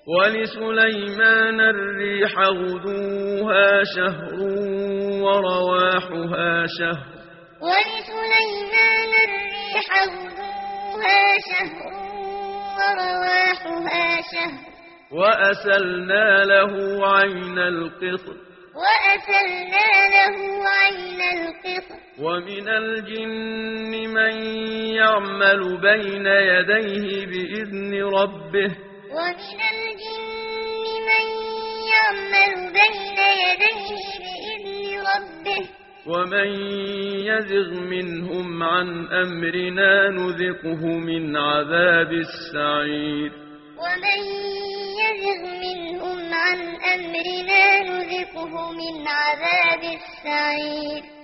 ولسليمان الريح غدوها شهر ورواحها شهر ولسليمان الريح غدوها شهر ورواحها شهر وأسلنا له عين القطر ومن الجن من يعمل بين يديه بإذن ربه ومن يزغ منهم عن أمرنا نذقه من عذاب السعير ومن يزغ منهم عن أمرنا نذقه من عذاب السعير